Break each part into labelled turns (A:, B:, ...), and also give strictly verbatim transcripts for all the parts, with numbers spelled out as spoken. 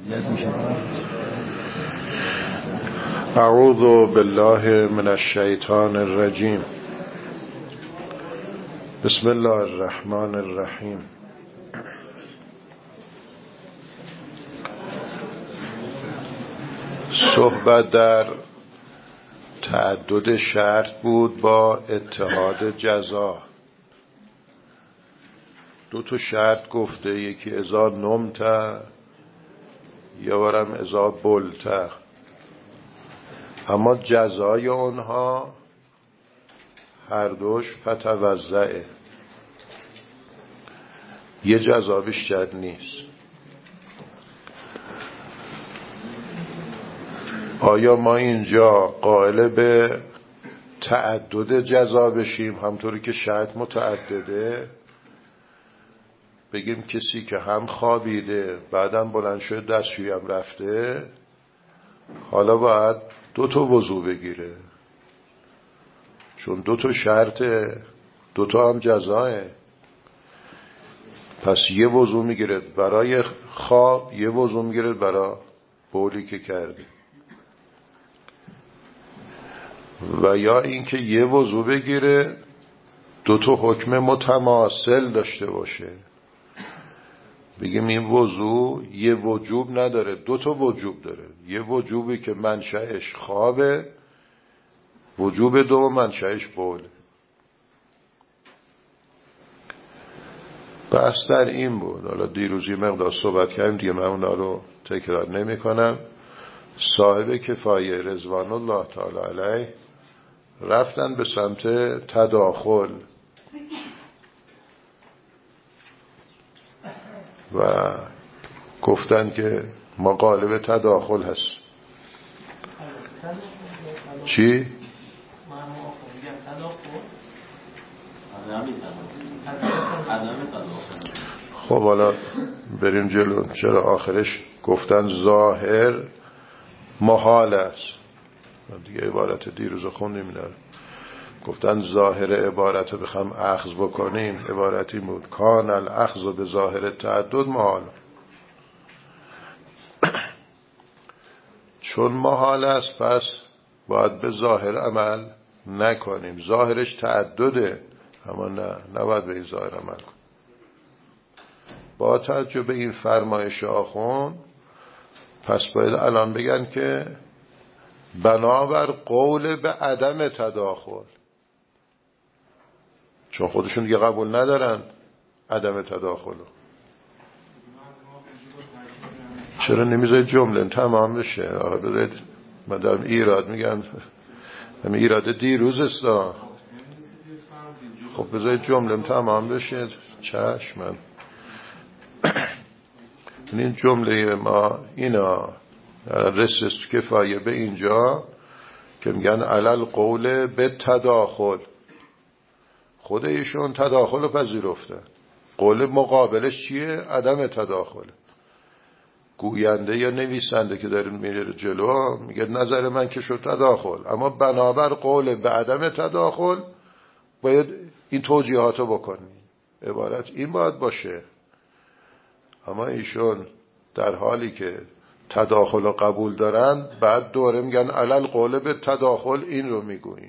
A: اعوذ بالله من الشیطان الرجیم. بسم الله الرحمن الرحیم. صحبت در تعدد شرط بود با اتحاد جزا. دو تا شرط گفته، یکی اذا نمت یا ورم اذا بلت، اما جزای اونها هر دوش فتوزعه، یه جزا بیشتر نیست. آیا ما اینجا قائل به تعدد جزا بشیم همطوری که شرط متعدده، بگیم کسی که هم خوابیده بعدم بلند شده دستشویی هم رفته حالا باید دو تا وضو بگیره چون دو تا شرطه، دو تا هم جزاه، پس یه وضو میگیره برای خواب، یه وضو میگیره برای بولی که کرده، و یا اینکه یه وضو بگیره دو تا حکم متماثل داشته باشه، بگیم این وضو یه وجوب نداره، دو تا وجوب داره، یه وجوبی که منشأش خوابه، وجوب دو منشأش بوله. بحث در این بود. حالا دیروز یه مقدار صحبت کردیم دیگه، من اونا رو تکرار نمی کنم. صاحب کفایه رضوان الله تعالی علیه رفتن به سمت تداخل و گفتن که ما قالب تداخل هست. چی؟ خب حالا بریم جلو. چرا آخرش گفتن ظاهر محال است؟ دیگه عبارت دیروز خوندیم اینا، گفتن ظاهر عبارت رو بخوام اخذ بکنیم، عبارتی بود کان الاخذ به ظاهر تعدد محال. چون محال است پس باید به ظاهر عمل نکنیم. ظاهرش تعدده اما نه نباید به این ظاهر عمل کنیم. با توجه به این فرمایش آخوند پس باید الان بگن که بنابر قول به عدم تداخل، چون خودشون دیگه قبول ندارن عدم تداخل. چرا نمیذارید جمله تمام بشه؟ آقا بذارید مدام ایراد میگن، همین ایراد دیروز است. خب بذارید جمله تمام بشه. چشم. من این جمله ما اینا رسست کفایه به اینجا که میگن علل قول به تداخل. خود ایشون تداخل رو پذیرفتن، قول مقابلش چیه؟ عدم تداخل. گوینده یا نویسنده که داره میره جلو میگه نظر من که شد تداخل، اما بنابر قول به عدم تداخل باید این توجیهاتو بکنی. عبارت این باید باشه. اما ایشون در حالی که تداخل قبول دارن بعد دوره میگن علل قول به تداخل این رو میگویی.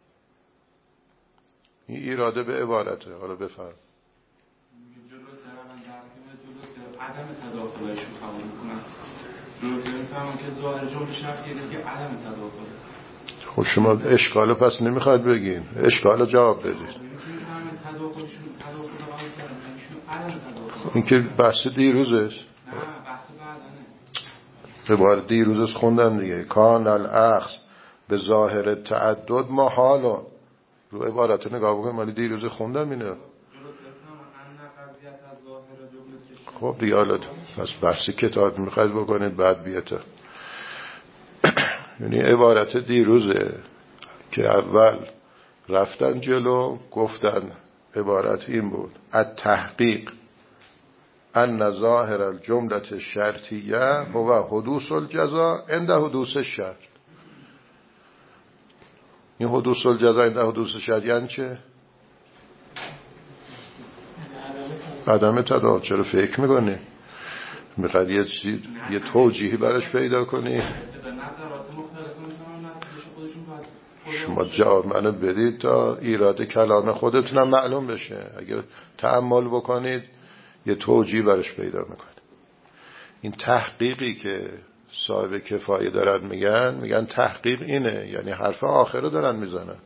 A: این ایراده به عبارته. حالا بفرم.
B: عدم تداخلش رو قبول میکنن. جلوتر میفهمم که ظاهر جملهش نفیه که عدم تداخله.
A: خب شما اشکال پس نمیخواد بگین، اشکال جواب بدید. این که بحث دیروزه.
B: نه بحث بعدنه.
A: به بار دیروزش خوندم دیگه. کان الاخذ به ظاهر تعدد محال. رو عبارت نگاه بکنم ولی دیروز خوندم اینه. خب دیگه حالا پس بحث کتاب میخواید بکنید بعد بیاته. یعنی عبارت دیروزه که اول رفتن جلو گفتن عبارت این بود التحقیق ان ظاهر الجمله الشرطیه هو حدوث الجزا عند حدوث الشرط. این حدوث الجزا عند حدوث الشرط یعنی چه؟ عدم تداخل. چرا فکر میکنی؟ میخواد یه چیز یه توجیهی براش پیدا کنی. شما جواب منو بدید تا ایراد کلام خودتونم معلوم بشه. اگر تأمل بکنید یه توجیه براش پیدا میکنید. این تحقیقی که صاحب کفایه دارن میگن، میگن تحقیق اینه، یعنی حرف آخر رو دارن میزنن.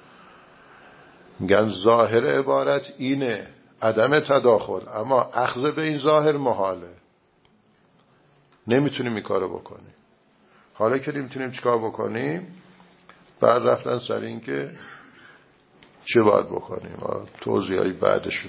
A: میگن ظاهر عبارت اینه، عدم تداخل، اما اخذ به این ظاهر محاله، نمیتونیم این کارو بکنیم. حالا که نمیتونیم چیکار بکنیم؟ بعد رفتن سر این که چه باید بکنیم، توضیحی بعدشون.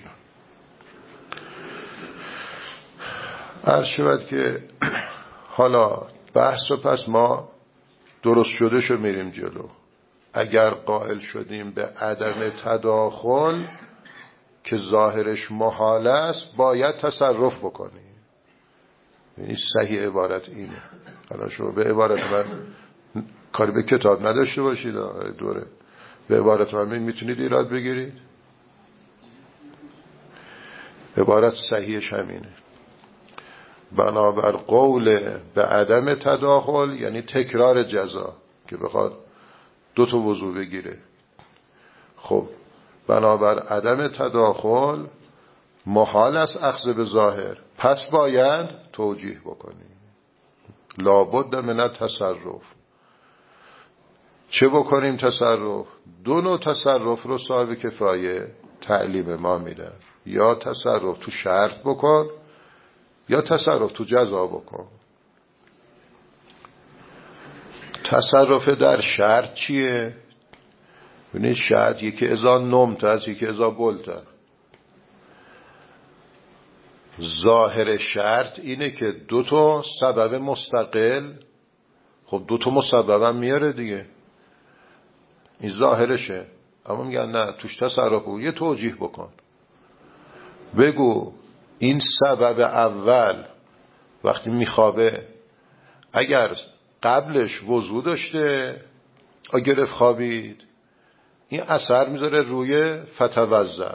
A: عرض شود که حالا بحث رو پس ما درست شده شو میریم جلو. اگر قائل شدیم به عدم تداخل که ظاهرش محال است، باید تصرف بکنیم. یعنی صحیح عبارت اینه. حالا شما به عبارت من کاری به کتاب نداشته باشید، دوره به عبارت من میتونید ایراد بگیرید. عبارت صحیحش همینه. بنابر قول به عدم تداخل یعنی تکرار جزا که بخواد دو تا وضو بگیره. خب بنابر عدم تداخل محال است اخذ به ظاهر، پس باید توجیه بکنیم. لابد من التصرف. چه بکنیم تصرف؟ دو نوع تصرف رو صاحب کفایه تعلیم ما میدن. یا تصرف تو شرط بکن یا تصرف تو جزا بکن. تصرف در شرط چیه؟ ببینید شرط یکی ازا نمت است، یکی ازا بلت است. ظاهر شرط اینه که دو تا سبب مستقل، خب دو تا مسبب هم میاره دیگه، این ظاهرشه. اما میگن نه توش تصرف بود. یه توجیه بکن، بگو این سبب اول وقتی میخوابه اگر قبلش وضو داشته اگر خوابید، این اثر میذاره روی فتوضا.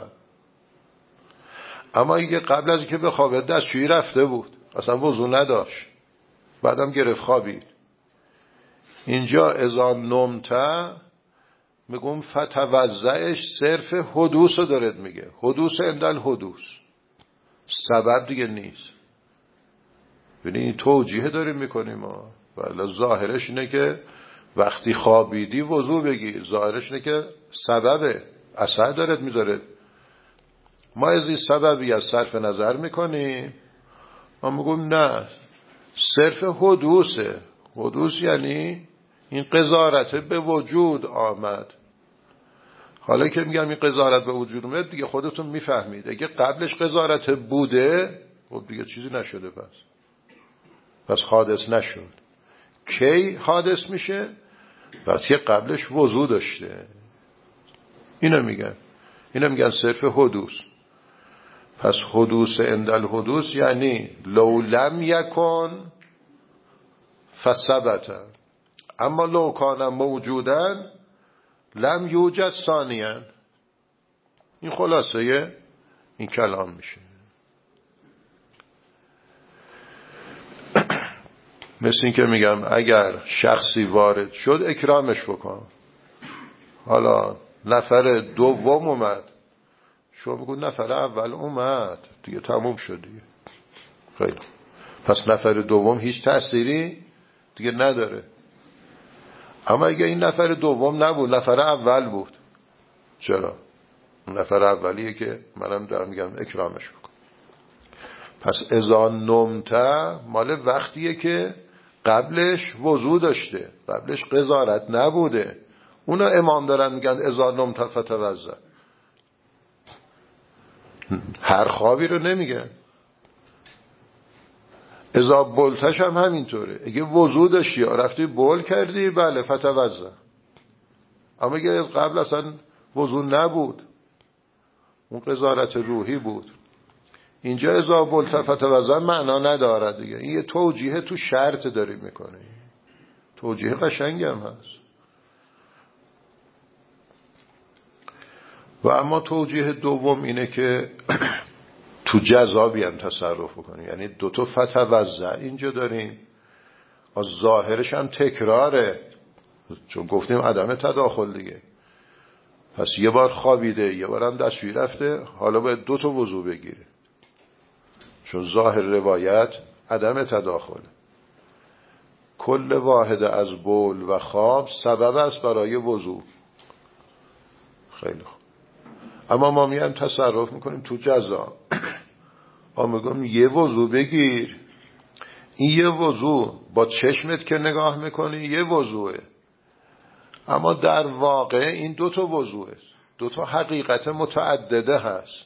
A: اما اگه قبل از اینکه بخوابه دستشویی رفته بود، اصلا وضو نداشت، بعدم گرفت خوابید، اینجا اذا نمت میگم فتوضعش صرف حدوث رو دارد میگه. حدوث اندل حدوث، سبب دیگه نیست. ببینید توجیه داریم میکنیم ما. ولی ظاهرش اینه که وقتی خوابیدی وضو بگیر، ظاهرش اینه که سبب اثر دارد میذاره. ما از این سببی از صرف نظر میکنیم، ما میگم نه صرف حدوثه. حدوث یعنی این قذارت به وجود آمد. حالا که میگم این قذارت به وجود اومد دیگه خودتون میفهمید. اگه قبلش قذارت بوده خب دیگه چیزی نشده، پس پس حادث نشد. کی حادث میشه؟ وقتی که قبلش وضو داشته. اینو میگن اینو میگن صرف حدوث. پس حدوث اندل حدوث یعنی لو لم یکن فثبت، اما لو کان موجودا لم یوجد ثانیا. این خلاصه این کلام میشه. مثل این که میگم اگر شخصی وارد شد اکرامش بکن. حالا نفر دوم اومد، شما بگو نفر اول اومد دیگه، تموم شد دیگه. خیلی پس نفر دوم هیچ تأثیری دیگه نداره. اما اگه این نفر دوم نبود، نفر اول بود، چرا؟ نفر اولیه که منم دارم میگم اکرامش بکن. پس اذا نمت مال وقتیه که قبلش وضو داشته، قبلش قذارت نبوده. اونا امام دارن میگن اذا نمت فتوضا. هر خوابی رو نمیگن. اذا بلتش هم همینطوره. اگه وضو داشتی یا رفتی بول کردی، بله فتوضا. اما اگه از قبل اصلا وضو نبود، اون قذارت روحی بود، اینجا اذا بلت فتوضا معنا نداره دیگه. این یه توجیه تو شرط داری میکنه. توجیه قشنگی هم هست. و اما توجیه دوم اینه که تو جزابی هم تصرف کنیم. یعنی دو تا فتوزع اینجا داریم، از ظاهرش هم تکراره، چون گفتیم عدم تداخل دیگه. پس یه بار خوابیده، یه بار هم دستشویی رفته، حالا باید دو تا وضو بگیره، چون ظاهر روایت عدم تداخل. کل واحد از بول و خواب سبب است برای وضو. خیلی خوب. اما ما میایم تصرف میکنیم تو جزا، ما میگم یه وضو بگیر. این یه وضو با چشمت که نگاه میکنی یه وضوه، اما در واقع این دو تا وضوه، دو تا حقیقت متعدده هست.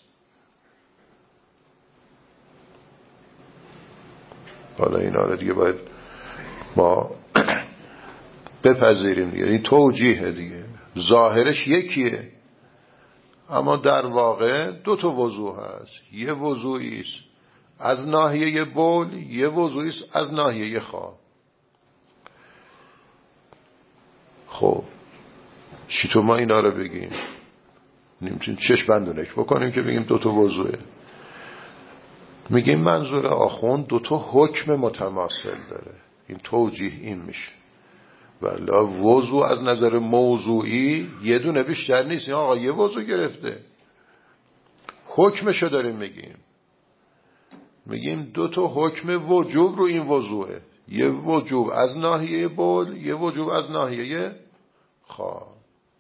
A: حالا اینا رو دیگه باید ما بپذیریم دیگه. این توجیه دیگه، ظاهرش یکیه اما در واقع دو تا وضو هست. یه وضویی است از ناحیه بول، یه وضویی است از ناحیه خواب. خب چطور ما اینا رو بگیم؟ نمیتونیم چشم بندونک بکنیم که بگیم دو تا وضوئه. میگیم منظور آخوند دو تا حکم متماثل داره. این توجیه این میشه. ولی وضو از نظر موضوعی یه دونه بیشتر نیست. این آقا یه وضو گرفته، حکمشو داریم میگیم. میگیم دو تا حکم وجوب رو این وضوئه، یه وجوب از ناحیه بول، یه وجوب از ناحیه خواب.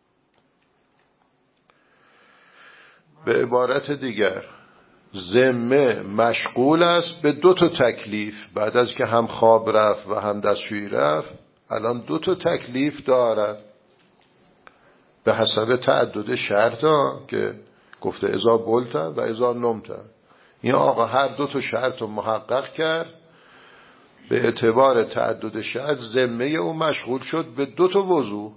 A: به عبارت دیگر ذمه مشغول است به دو تا تکلیف. بعد از که هم خواب رفت و هم دستشویی رفت، الان دو تا تکلیف دارد به حسب تعدد شرطا که گفته ازا بولتا و ازا نمتا. این آقا هر دو تا شرط رو محقق کرد، به اعتبار تعدد شرط ذمه اون مشغول شد به دو تا وضو.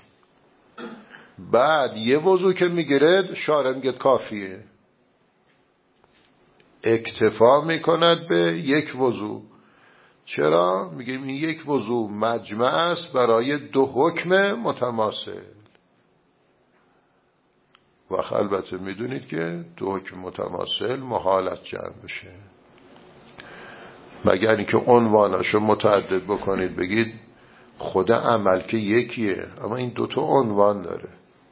A: بعد یه وضو که میگیره شارع میگه کافیه، اکتفا میکند به یک وضو. چرا؟ میگیم این یک وضو مجمع است برای دو حکم متماثل. و البته میدونید که دو حکم متماثل محالت جمع بشه، مگر اینکه عنواناشو متعدد بکنید، بگید خود عمل که یکیه اما این دوتا عنوان داره.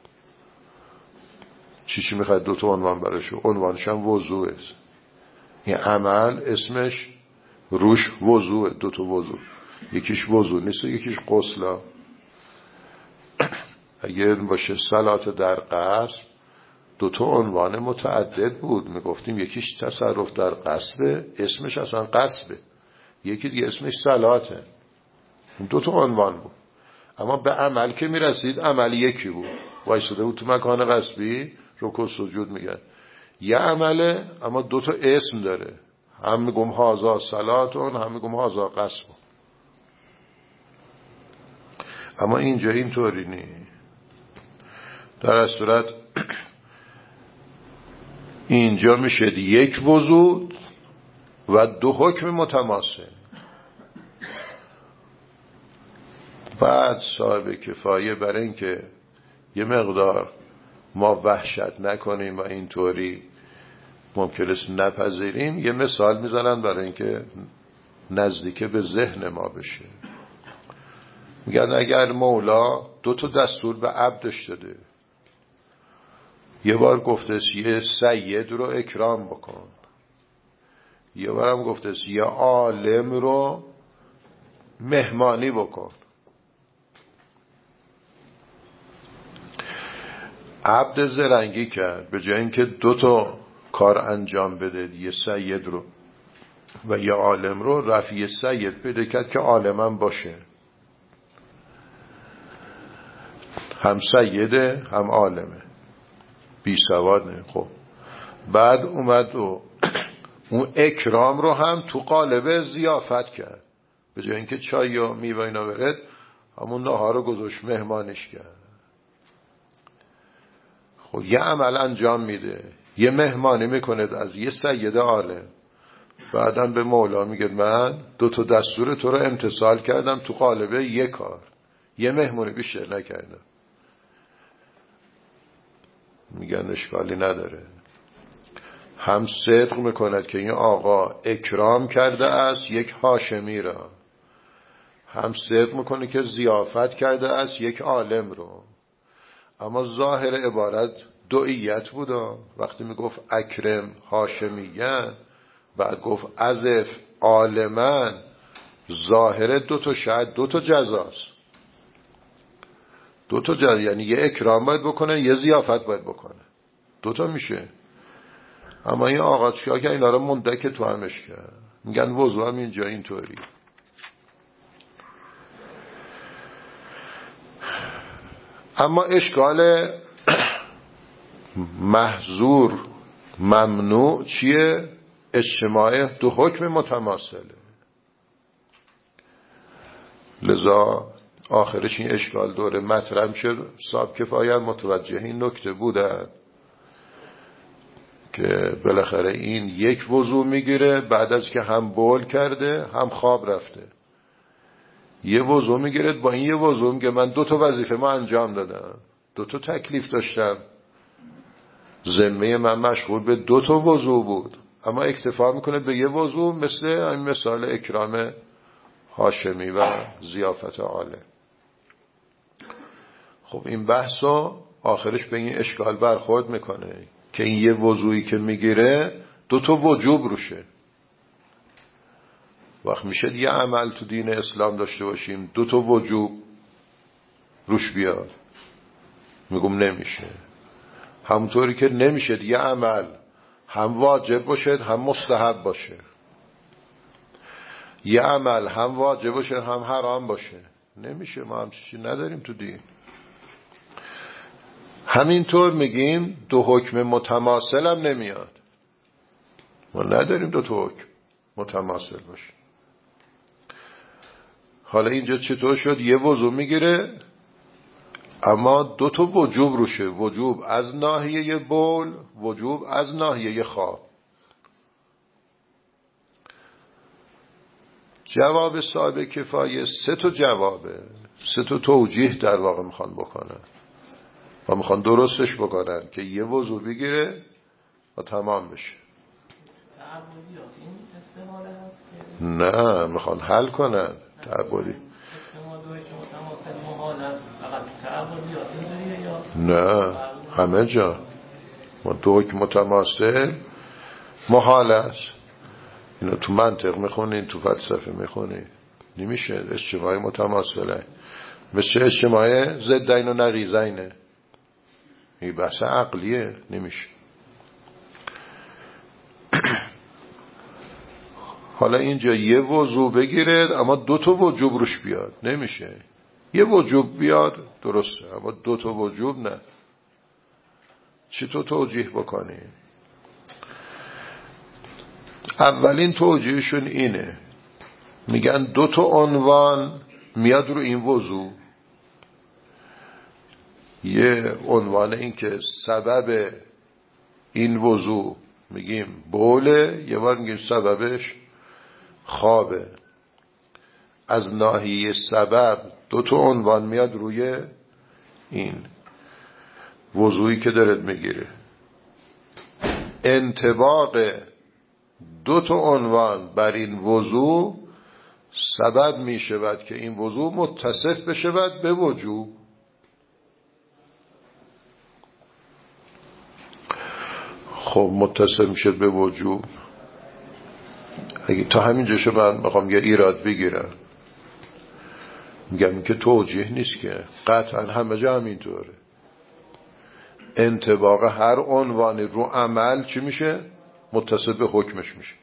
A: چی چی میخواد دوتا عنوان براشو؟ عنوانش هم وضوعه. این عمل اسمش روش وضوعه، دوتا وضوع، یکیش وضوع نیست و یکیش غسلا. اگر باشه صلات در قصد دوتا عنوان متعدد بود، میگفتیم یکیش تصرف در قصبه، اسمش اصلا قصبه، یکی دیگه اسمش صلاته. دوتا عنوان بود، اما به عمل که میرسید عمل یکی بود. وایساده بود تو مکان قصبی، رکوع سجود میگن یه عمله اما دوتا اسم داره، هم میگم هازا صلاتون، هم میگم هازا قصبون. اما اینجا اینطوری نی. در از صورت اینجا میشه یک وضو و دو حکم متماثل. بعد صاحب کفایه برای اینکه یه مقدار ما وحشت نکنیم و اینطوری ممکن است نپذیریم، یه مثال میزنن برای اینکه نزدیک به ذهن ما بشه. میگن اگر مولا دو تا دستور به عبدش داده، یه بار گفته یه سید رو اکرام بکن، یه بارم گفته یه عالم رو مهمانی بکن. عبد زرنگی کرد، به جای اینکه دو تا کار انجام بده، یه سید رو و یه عالم رو، رفت یه سید پیدا کرد که عالمم باشه، هم سیده هم عالمه، بی سواد نه. خب بعد اومد و اون اکرام رو هم تو قالب ضیافت کرد، به جای اینکه چای و میوه اینا برد، همون ناهار رو گذاشت مهمانش کرد. خب یه عمل انجام میده، یه مهمانی میکنه از یه سید عالم، بعدم به مولا میگه من دو تا دستور تو رو امتثال کردم تو قالب یه کار، یه مهمونی بیشتر نکردم. میگن اشکالی نداره. هم صدق میکند که این آقا اکرام کرده است یک هاشمی را، هم صدق میکنه که ضیافت کرده است یک عالم رو. اما ظاهر عبارت دوئیت بودا. وقتی میگفت اکرم هاشمیان بعد گفت عزف عالمن، ظاهر دو تا شاید دو تا جزاست، دو تا جزا، یعنی یه اکرام باید بکنه یه ضیافت باید بکنه، دو تا میشه. اما این آقا چیکار کرد؟ اینا رو مندک تو همش کرد. میگن وضو هم اینجا اینطوری. اما اشکال محظور ممنوع چیه؟ اجتماع دو حکم متماثله. لذا آخرش این اشکال دوره مطرح شد. صاحب کفایت متوجه این نکته بودن که بالاخره این یک وضو میگیره بعد از که هم بول کرده هم خواب رفته، یه وضو میگیره. با این یه وضو میگه من دو تا وظیفه ما انجام دادم، دو تا تکلیف داشتم، ذمه من مشغول به دو تا وضو بود. اما اکتفا میکنه به یه وضو، مثل این مثال اکرام هاشمی و ضیافت عاله. خب این بحثو آخرش به این اشکال برخورد میکنه که این یه وضویی که میگیره دو تا وجوب روشه. وقت میشه یه عمل تو دین اسلام داشته باشیم دو تا وجوب روش بیاد؟ میگم نمیشه. همونطوری که نمیشه یه عمل هم واجب باشه هم مستحب باشه، یه عمل هم واجب باشه هم حرام باشه. نمیشه، ما هم چیزی نداریم تو دین. همینطور میگیم دو حکم متماثل هم نمیاد. ما نداریم دو تا حکم متماثل باشه. حالا اینجا چطور شد؟ یه وضو میگیره اما دو تا وجوب روشه، وجوب از ناحیه بول، وجوب از ناحیه خواب. جواب صاحب کفایه سه تا جوابه، سه تا توجیه در واقع میخوان بکنن و میخوان درستش بکنن که یه وضو بگیره و تمام بشه. نه، میخوان حل کنن تعبدی. نه، همه جا ما دو حکم متماثل محال است. اینو تو منطق میخونین، تو فلسفه میخونین، نمیشه. اجتماع متماثله مثل اجتماع ضدین و نقیضینه. این بحث عقلیه، نمیشه. حالا اینجا یه وضو بگیره اما دو تا وجوب روش بیاد، نمیشه. یه وجوب بیاد درسته اما دو تا وجوب نه. چطور توجیه بکنی؟ اولین توجیهشون اینه، میگن دو تا عنوان میاد رو این وضو. یه عنوان این که سبب این وضو میگیم بوله، یه بار میگیم سببش خوابه. از ناحیه سبب دو تا عنوان میاد روی این وضویی که دارد میگیره. انطباق دو تا عنوان بر این وضو سبب میشود که این وضو متصف بشود به وجوب. خب متصف میشه به وجوب. اگه تا همینجا شو من میخوام یه ایراد بگیرم، میگم که توجیه نیست که قطعا همه جا همینطوره. انطباق هر عنوانی رو عمل چی میشه؟ متصف به حکمش میشه.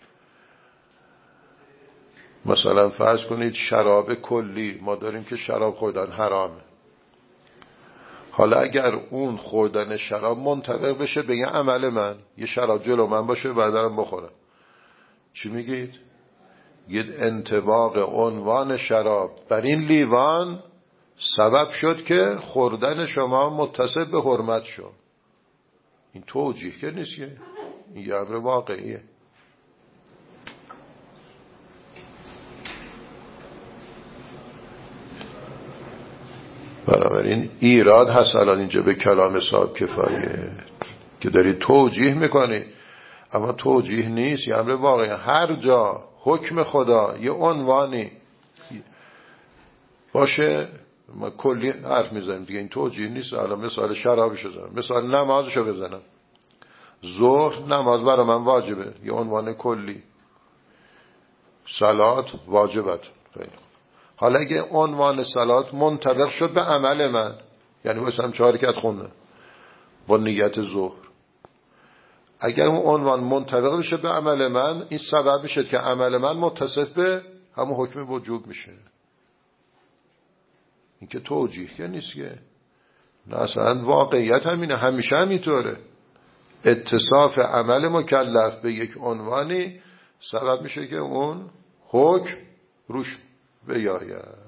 A: مثلا فرض کنید شراب کلی ما داریم که شراب خوردن حرامه. حالا اگر اون خوردن شراب منطبق بشه به یه عمل من، یه شراب جلو من باشه بعدم بخورم، چی میگید؟ یه انطباق عنوان شراب بر این لیوان سبب شد که خوردن شما متصل به حرمت شد. این توجیه که نیست، که این یه امر واقعیه. بنابراین ایراد هست الان اینجا به کلام صاحب کفایه که داری توجیه میکنی. اما توجیه نیست، یه امر واقعی. هر جا حکم خدا یه عنوانی باشه ما کلی حرف میزنیم دیگه، این توجیه نیست. الان مثال شرابشو بزنم، مثال نمازشو بزنم. ظهر نماز برای من واجبه، یه عنوان کلی. صلات واجبت. خیلی حالا اگه عنوان صلات منطبق شد به عمل من، یعنی مثلا چهار رکعت خونه با نیت ظهر، اگر اون عنوان منطبق بشه به عمل من، این سبب میشه که عمل من متصف به همون حکم وجوب میشه. این که توجیه که نیست که، نه اصلا واقعیت همینه، همیشه همینطوره. اتصاف عمل مکلف به یک عنوانی سبب میشه که اون حکم روش بیاید.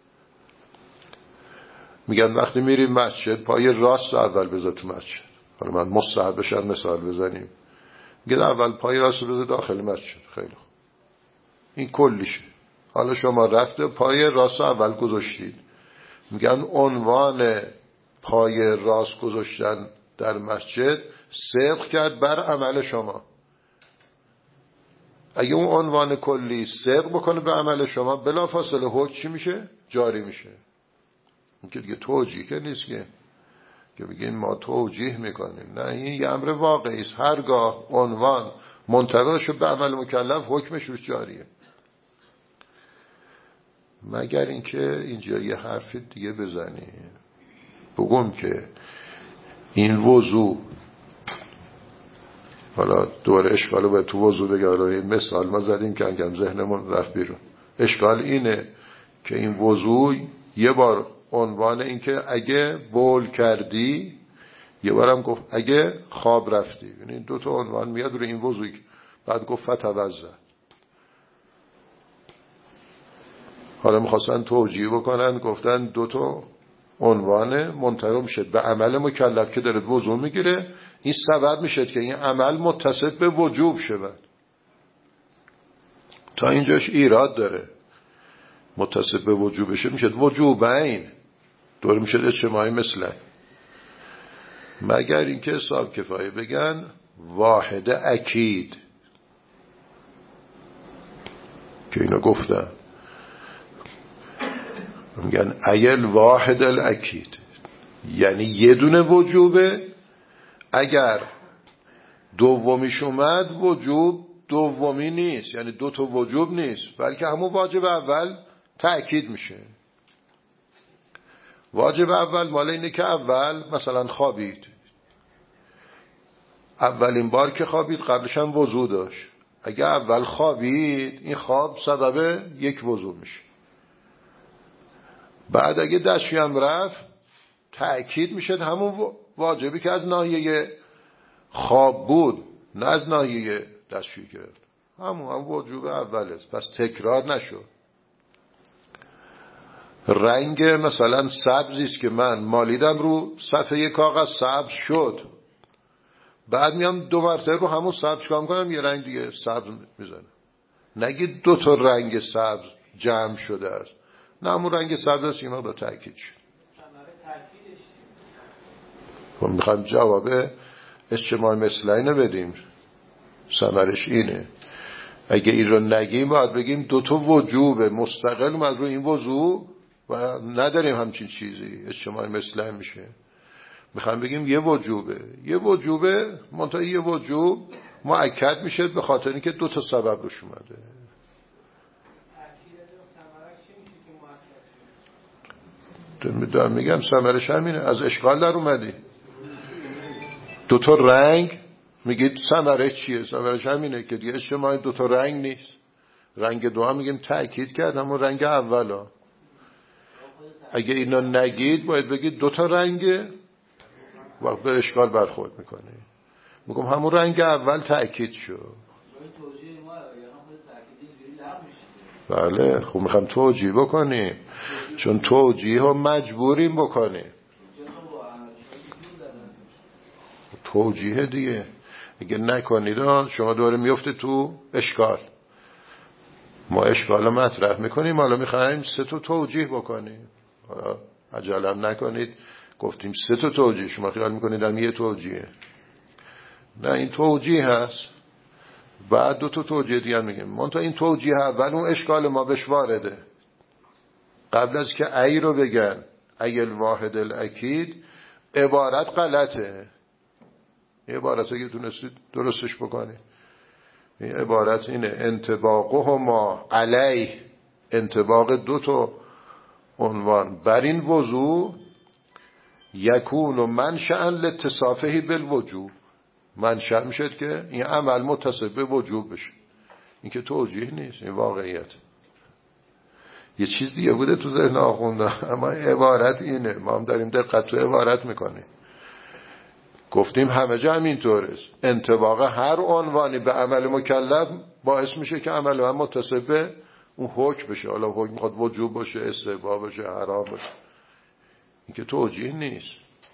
A: میگن وقتی میریم مسجد پای راست اول بذار تو مسجد. حالا من مستحبش هم مثال بزنیم، میگن اول پای راست بذار داخل مسجد. خیلی خوب، این کلیشه. حالا شما رفته پای راست اول گذاشتید، میگن عنوان پای راست گذاشتن در مسجد صدق کرد بر عمل شما. اگه اون عنوان کلی صدق بکنه به عمل شما، بلافاصله حکم چی میشه؟ جاری میشه. این که دیگه توجیه که نیست که که بگین ما توجیه میکنیم. نه، این یه امر واقعی است. هرگاه عنوان منطبق شد به عمل مکلف، حکمش روش جاریه. مگر اینکه اینجا یه حرف دیگه بزنیم، بگم که این وضوع، حالا دوباره اشکالو به تو وضوع بگه، حالا این مثال ما زدیم که انگم ذهنمون رفت بیرون. اشکال اینه که این وضوع یه بار عنوان این که اگه بول کردی، یه بارم گفت اگه خواب رفتی. یعنی دو تا عنوان میاد روی این وضوع. بعد گفت فتوضا. حالا میخواستن توجیه بکنن، گفتن دو تا عنوان منطبق میشه به عمل مکلف که داره وضوع میگیره، این سبب میشه که این عمل متصف به وجوب شود. تا اینجاش ایراد داره. متصف به وجوب بشه میشه وجوبین، دور میشه اجتماعی مثلا. مگر اینکه حساب کفایه بگن واحد اکید، که اینو گفتن، میگن ایل واحد الاکید، یعنی یه دونه وجوبه. اگر دومیش اومد وجوب دومی نیست، یعنی دو تا وجوب نیست، بلکه همون واجب اول تأکید میشه. واجب اول مال اینه که اول مثلا خوابید، اولین بار که خوابید قبلش هم وضو داشت. اگه اول خوابید، این خواب سبب یک وضو میشه. بعد اگه دستشویی هم رفت، تأکید میشه همون واجبی که از ناحیه خواب بود، نه از ناحیه دستشویی گرفت. همون هم وجوب اول است، پس تکرار نشد. رنگ مثلا سبزی است که من مالیدم رو صفحه کاغذ سبز شد، بعد میام دو مرتبه رو همون سبز کام کنم یه رنگ دیگه سبز میزنم. نگید دو تا رنگ سبز جمع شده است، نه همون رنگ سبز است، اینا با تأکید شد. خب میخوایم جواب اجتماع مثل اینو بدیم، ثمرش اینه. اگه این رو نگیم باید بگیم دو تا وجوب مستقل اومد رو این وضوع و نداریم همچین چیزی، اجتماع مثل این میشه. میخوایم بگیم یه وجوبه، یه وجوبه منتها یه وجوب مؤکد میشه به خاطر اینکه دو تا سبب روش اومده. دارم میگم ثمرش همینه، از اشکال در اومدی. دو تا رنگ میگید ثمره چیه؟ ثمرش همینه که دیگه اجتماع دو تا رنگ نیست. رنگ دو هم میگیم تأکید کرد همون رنگ اولا. اگه اینا نگید باید بگید دو تا رنگه، وقت به اشکال برخورد میکنه. میگم همون رنگ اول تأکید شد. بله، خب میخوام توجیه بکنیم، چون توجیه ها مجبوریم بکنیم. توجیه دیگه اگه نکنید شما دوباره میفته تو اشکال. ما اشکال رو مطرح میکنیم، حالا میخوایم سه تا توجیه بکنیم. عجله نکنید، گفتیم سه تا توجیه، شما خیال میکنید هم یه توجیه. نه، این توجیه هست. بعد دو تا توجیه دیگه میگیم. من تا این توجیه اول اون اشکال ما بهش وارده. قبل از که ای رو بگن ای الواحد الاکید، عبارت غلطه. این عبارت رو که تونستید درستش بکنی. این عبارت اینه: انطباقه ما علیه، انطباق دو تا عنوان بر این وضوع، یکون و منشأ لاتصافه بالوجوب. منشأ میشد که این عمل متصف به وجوب بشه. این که توجیه نیست، این واقعیت. یه چیز دیگه بوده تو ذهن آخونده، اما عبارت اینه. ما هم داریم دقت تو عبارت میکنیم. گفتیم همه جا همینطوره. انطباق هر عنوانی به عمل مکلف باعث میشه که عمل من متصف به اون حکم بشه. حالا حکم میخواد وجوب باشه، استحباب باشه، حرام باشه. این که توجیه نیست.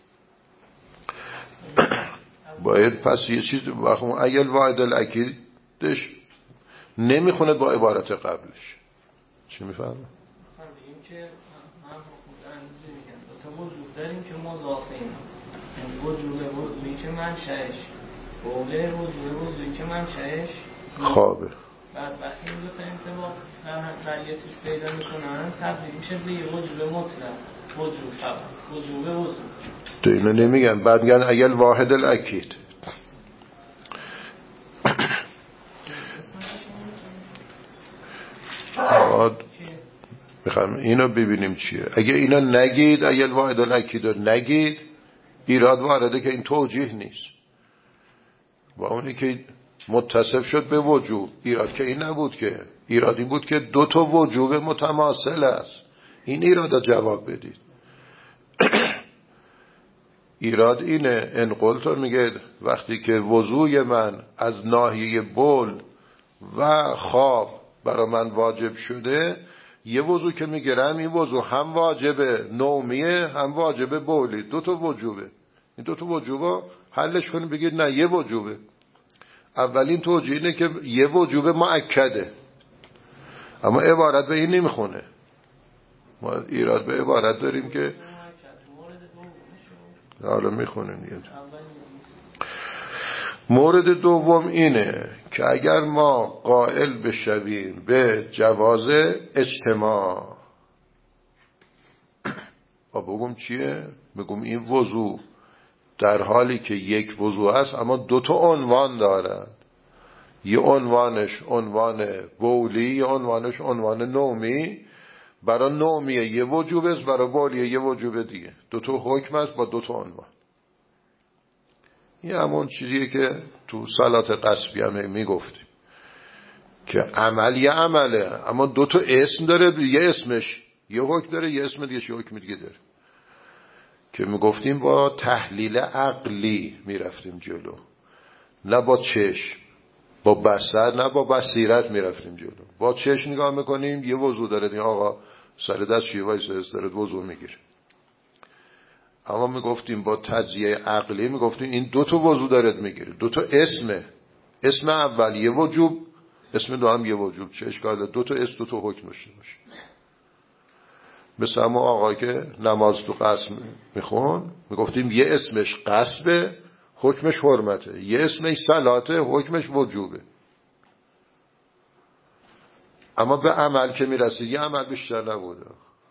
A: باید پس یه چیز بخون اگل واحد الاکیدش نمیخونه با عبارت قبلش. چی میفهمه؟
C: مثلا بگیم که من دارم میگم دو تا وجود داریم که مضافیم. یعنی وجود وضوعی که منشأش قوله، وجود وضوعی که منشأش
A: خوابه.
C: بعد وقتی این دو تا انطباق در یه چیز پیدا میکنن تبدیل میشه به یه وجود مطلق، وجود فقط، وجود وضوع.
A: تو اینو نمیگن. بعد میگن اگل واحد الاکید. میخوام اینو ببینیم چیه. اگه اینا نگید، اگه واحد الاکید رو نگید، ایراد وارده که این توجیه نیست. و اونی که متصف شد به وجوب، ایراد که این نبود، که ایرادی بود که دو تا وجوب متماثل است. این ایراد جواب بدید. ایراد اینه. ان قلت میگه وقتی که وضوع من از ناحیه بول و خواب برای من واجب شده، یه وضوع که میگیرم این وضوع هم واجب نومیه هم واجب بولی، دو تا وجوبه. این دو تا وجوبا حلش کنیم بگید نه یه وجوبه. اولین توجیه اینه که یه وجوب مؤکده، اما عبارت به این نمیخونه. ما ایراد به عبارت داریم که حالا میخونیم دیگه. مورد دوم اینه که اگر ما قائل بشویم به جواز اجتماع، و بگم چیه؟ بگم این وضوع در حالی که یک وضوع است اما دو تا عنوان دارد. یه عنوانش عنوان بولی، یه عنوانش عنوان نومی. برای نومیه یه وجوب است، برای بولیه یه وجوب دیگه. دو تا حکم است با دو تا عنوان. این همون چیزیه که تو صلات قصبی هم میگفتیم که عمل یه عمله اما دو تا اسم داره. یه اسمش یه حکم داره، یه اسم دیگه یه حکم دیگه داره. که میگفتیم با تحلیل عقلی میرفتیم جلو، نه با چشم، با بصر نه با بصیرت میرفتیم جلو. با چشم نگاه میکنیم یه وضوع داره، این آقا سر دست چیه وایسه داره وضوع میگیره. اما میگفتیم با تجزیه عقلی میگفتیم این دو تا وضوع دارد میگیره، دو تا اسمه. اسم اول یه وجوب، اسم دوم یه وجوب. چه اشکاله؟ دو تا اسم دو تا حکم داشته باشه. مثل همون آقا که نماز تو قصد میخون، میگفتیم یه اسمش قصبه، حکمش حرمته. یه اسمش صلاته، حکمش وجوبه. اما به عمل که میرسید یه عمل بیشتر نبوده.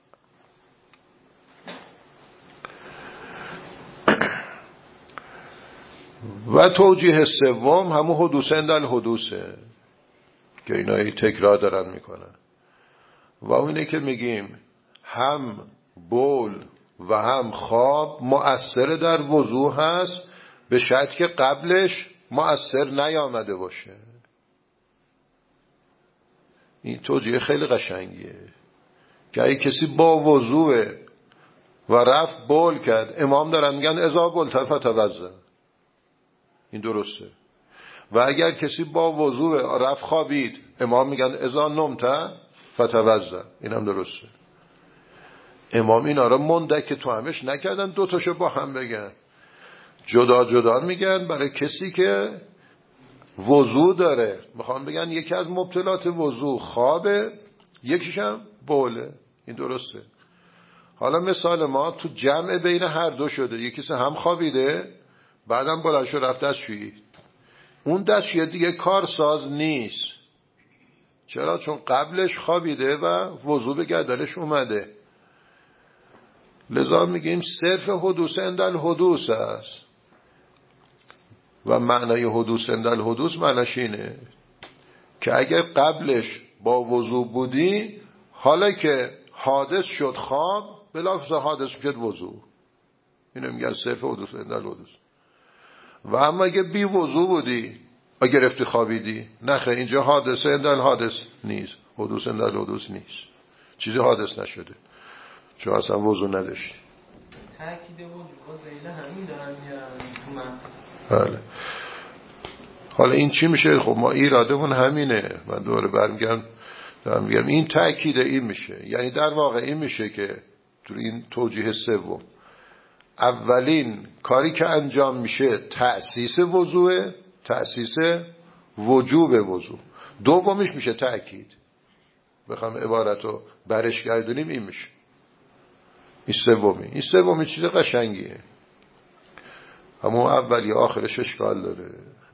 A: و توجیه سوم همون حدوث اندل حدوثه که اینایی تکرار دارن میکنن. و اونه که میگیم هم بول و هم خواب مؤثر در وضوع هست، به شرط که قبلش مؤثر نیامده باشه. این توجیه خیلی قشنگیه که اگه کسی با وضوع و رفت بول کرد، امام دارن میگن اذا بولت فتوضا، این درسته. و اگر کسی با وضوع رفت خوابید، امام میگن اذا نمت فتوضا، این هم درسته. امام اینا رو مندک تو همش نکردن دوتاشو با هم بگن، جدا جدا میگن برای کسی که وضوع داره. میخوام بگن یکی از مبطلات وضوع خوابه، یکیش هم بوله، این درسته. حالا مثال ما تو جمع بین هر دو شده، یکیش هم خوابیده بعدم بلند شد رفت دستشویی، اون دستشویی دیگه کارساز نیست. چرا؟ چون قبلش خوابیده و وضو به گردنش اومده. لذا میگیم صرف حدوث عند الحدوث است. و معنای حدوث عند الحدوث معناش اینه که اگر قبلش با وضو بودی، حالا که حادث شد خواب، بلافاصله حادث شد وضو. اینو میگن صرف حدوث عند الحدوث. و اما اگه بی وضو بودی، اگه گرفتی خوابیدی، نخه اینجا حادثه عند الحادث نیست، حدوث عند الحدوث نیست، چیزی حادث نشده چون اصلا وضو نداشتی.
C: تاکید وجود زیله همین دارن میارن.
A: بله. حالا این چی میشه؟ خب ما ایرادمون همینه. من دوره برمیگردم دارم میگم این تاکید این میشه، یعنی در واقع این میشه که تو این توجیه سوم اولین کاری که انجام میشه تأسیس وضوء، تأسیس وجوب وضوء. دومیش میشه تأکید. بخوام عبارتو برش گردونیم این میشه. این سومی. این سومی چیز قشنگیه. اما اولی آخرش اشکال داره.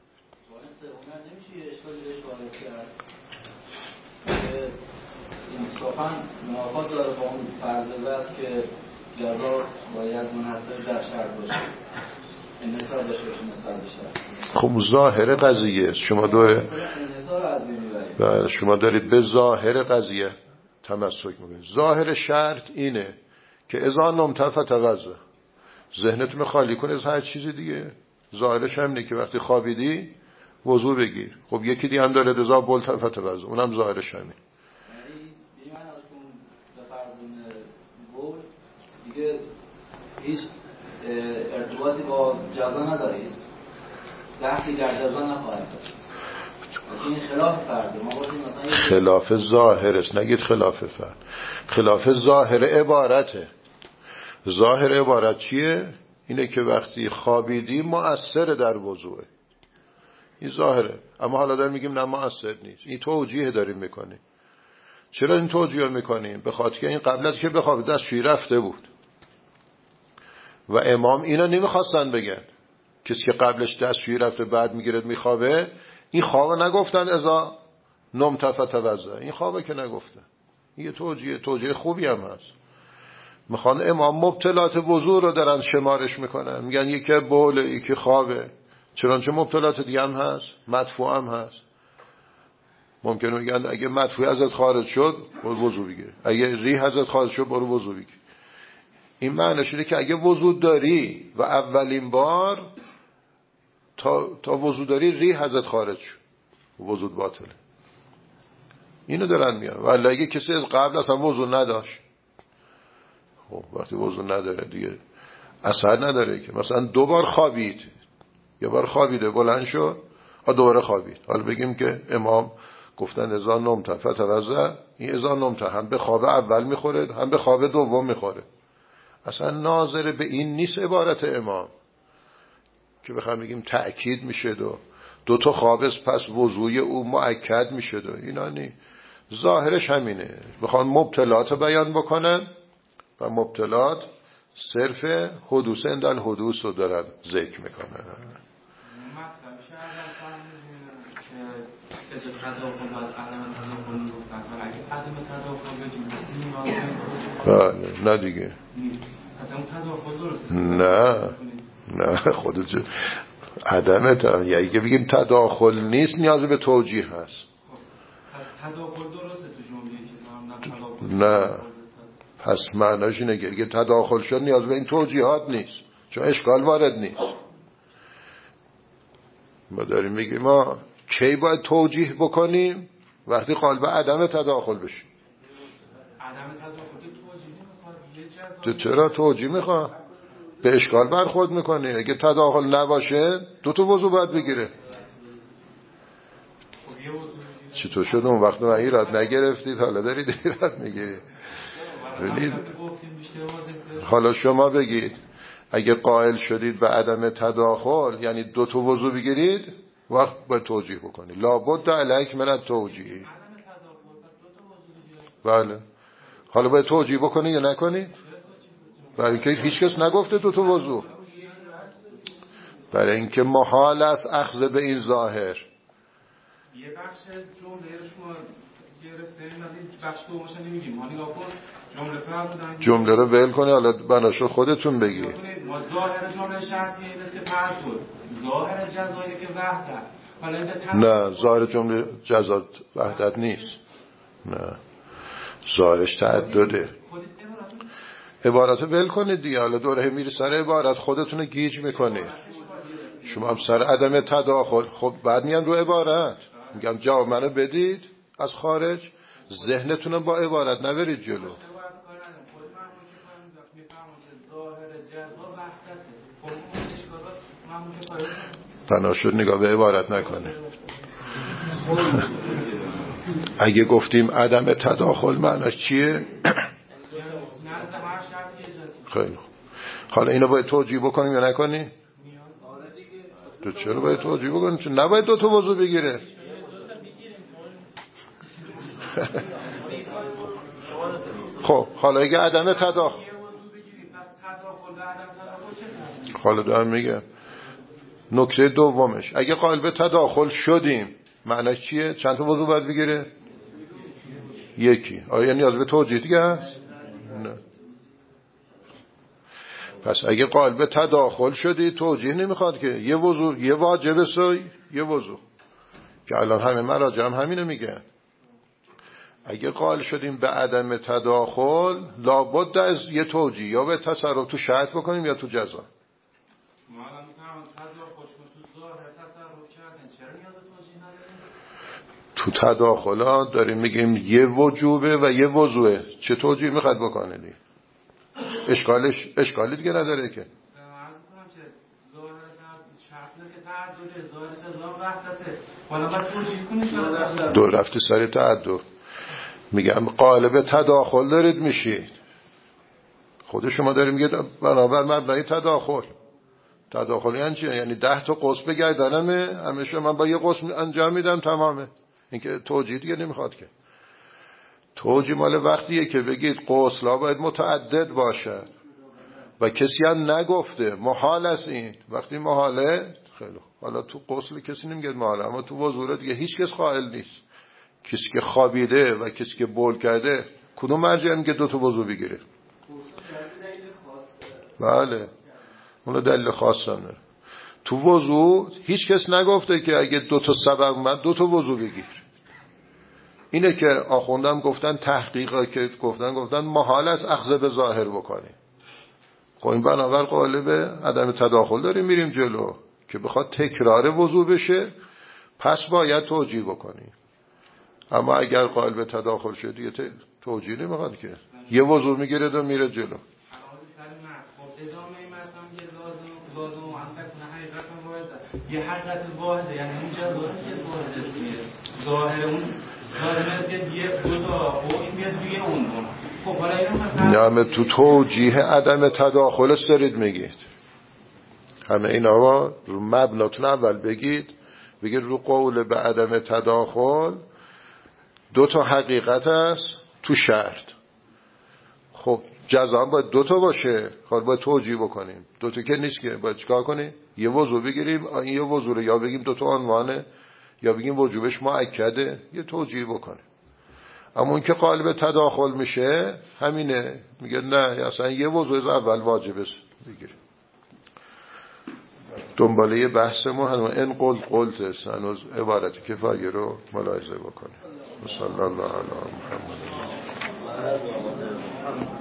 D: انصافاً موافق داره با اون فرض وضع که جزا باید منحصر در شرط باشه، انحصار داشته باشه نسبت به شرط.
A: خب ظاهر قضیه است. شما داره بله شما دارید به ظاهر قضیه تمسک میکنید. ظاهر شرط اینه که اذا نمت فتوضا، ذهنتون خالی کن از هر چیز دیگه. ظاهرش هم اینه که وقتی خوابیدی وضو بگیر. خب یکی دیگه هم داره اذا بلت فتوضا، اونم ظاهرش همین.
D: دیگه هیچ ارتباطی با جزا نداره، بحثی در جزا نخواهد داشت. این خلاف فرده. ما گفتیم مثلا
A: خلاف ظاهر است، نگید خلاف فرد. خلاف ظاهر عبارته. ظاهر عبارت چیه؟ اینه که وقتی خوابیدی مؤثر در وضوءه. این ظاهره. اما حالا داریم میگیم نه مؤثر نیست. این توجیه داریم میکنیم. چرا این توجیه میکنیم؟ به خاطر که این قبل از که بخوابید دستشویی رفته بود و امام اینا نمیخواستن بگن. کسی که قبلش دستشویی رفته بعد میگیرد میخوابه، این خوابه نگفتن اذا نمت فتوضا، این خوابه که نگفتن. این توجیه توجیه خوبی هم هست. میخوان امام مبتلات وضو رو دارن شمارش میکنن، میگن یکی بوله یکی خوابه. چنانچه مبتلات دیگه هم هست، مدفوع هم هست. ممکنه میگن اگه مدفوع ازت خارج شد برو وضو بگیر، اگه ریح ازت خارج شد برو وضو بگیر. این معنیش اینه که اگه وضو داری و اولین بار تا تا وضو داری ریح ازت خارج شد، وضو باطله. اینو دارن میگن. ولی اگه کسی از قبل اصلا وضو نداشت، خب وقتی وضو نداره دیگه اثر نداره که مثلا دو بار خوابید، یه بار خوابیده بلند شد و دوباره خوابید. حالا بگیم که امام گفتن اذا نمت فتوضا، این اذا نمت هم به خواب اول میخوره هم به خواب دوم میخوره. اصلا ناظر به این نیست عبارت امام که بخوام بگیم تأکید میشه دو دو تا خواب پس وضوی او مؤکد میشه دو اینا نی. ظاهرش همینه. بخوان مبتلات بیان بکنن و مبتلات صرف حدوث عند الحدوث رو دارن ذکر میکنن. بله نه دیگه نه نه خودت عدم تا یعنی که بگیم تداخل نیست نیاز به توجیه هست. نه پس معناش اینه که اگه تداخل شد نیاز به این توجیهات نیست چون اشکال وارد نیست. ما داریم میگیم ما کی باید توجیه بکنیم؟ وقتی قالب عدم تداخل بشه.
B: عدم تداخل توجیه
A: تو چرا توجیه میخواد؟ به اشکال برخورد میکنه. اگه تداخل نباشه دو تا وضو باید بگیره. چطور شد اون وقت من ایراد نگرفتید حالا دارید ایراد میگیرید؟ حالا شما بگید اگه قائل شدید به عدم تداخل یعنی دو تا وضو بگیرید، وقت باید توجیه بکنید. لابد علیک من التوجیه. بله حالا باید توجیه بکنید یا نکنید؟ برای که هیچ کس نگفته دو تا وضو. برای اینکه محال است اخذ به این ظاهر.
B: یه بخش جمله شما گرفتیم از این بخش دومش نمیگیم، ما نگاه کن جمله فرمودن
A: جمله رو ول کنه، حالا بناشو خودتون بگی.
B: ما ظاهر جمله شرطی این است که تعدد، ظاهر جزایی که وحدت.
A: نه ظاهر جمله جزات وحدت نیست، نه ظاهرش تعدده. عبارت ول کنید دیگه، حالا دوره میری سر عبارت خودتون گیج میکنید. شما هم سر عدم تداخل، خب بعد میان رو عبارت میگم جواب منو بدید از خارج، ذهنتون با عبارت نبرید جلو. بنا شد نگاه به عبارت نکنه. اگه گفتیم عدم تداخل معناش چیه؟ خیلی حالا اینو باید توجیه بکنیم یا نکنیم؟ تو چرا باید توجیه بکنیم؟ چون نباید دو تا وضو بگیره. خب حالا اگه عدم تداخل، حالا دارم میگم نکته دومش، اگه قائل به تداخل شدیم معناش چیه؟ چند تا وضو باید بگیره؟ یکی. آیا نیاز به توجیه دیگه هست؟ نه. پس اگه قائل به تداخل شدی توجیه نمیخواد که یه وضو، یه واجب سوی، یه وضو، که الان همه مراجع هم همینو میگن. اگه قائل شدیم به عدم تداخل لابد از یه توجیه، یا به تصرف تو شرط بکنیم یا تو جزا. تو تداخلات داریم میگیم یه وجوبه و یه وضوعه، چه توجیه میخواد بکنه دی؟ اشکالش اشکالی دیگه نداره که. دو رفتی سر تعدد، میگم قالب تداخل دارید میشید. خود شما داریم میگید بنابر مبنای تداخل. تداخل یعنی چیه؟ یعنی ده تا قوس بگردنمه، همیشه من با یه قوس انجام میدم تمامه. اینکه توجیه دیگه نمیخواد که. توجیه مال وقتیه که بگید قوسلا باید متعدد باشد و کسی هم نگفته محال است. این وقتی محاله خیلی حالا تو قوسل کسی نمیگه محاله، اما تو وضوره دیگه هیچ کس قائل نیست. کسی که خوابیده و کسی که بول کرده کدوم مرجع میگه دو تا وضو بگیره؟ بله اونو دلیل خاص داره. تو وضو هیچ کس نگفته که اگه دو تا سبب اومد دو تا وضو بگیر. اینه که آخوندم گفتن تحقیقا که گفتن گفتن محال است اخذ به ظاهر بکنیم. خب این بنابر قالب عدم تداخل داریم میریم جلو که بخواد تکرار وضو بشه پس باید توجیه بکنیم. اما اگر قائل به تداخل شدی توجیه نمیخواد که، یه وضو میگیره و میره جلو.
B: یه حقیقت واحده، یعنی اون جزایی که واحده ظاهر اون ظاهر یه دو تا قوش میاد توی اون. خب حالا اینو
A: همه تو توجیه عدم تداخل استرید میگید. همه اینا رو مبناتون اول بگید، بگید رو قول به عدم تداخل دو تا حقیقت است تو شرط. خب جزا باید دو تا باشه، خب باید توجیه بکنیم. دو تا که نیست که، باید چیکار کنیم؟ یه وضو بگیریم، این یه وضو رو یا بگیم دو تا عنوانه یا بگیم وجوبش مؤکده، یه توجیه بکنیم. اما اون که قالب تداخل میشه همینه، میگه نه اصلا یه وضو از اول واجبه بگیریم. دنباله بحث ما هنوز این قول قلت است، هنوز عبارت کفایه رو ملاحظه بکنیم. صلی الله علی محمد.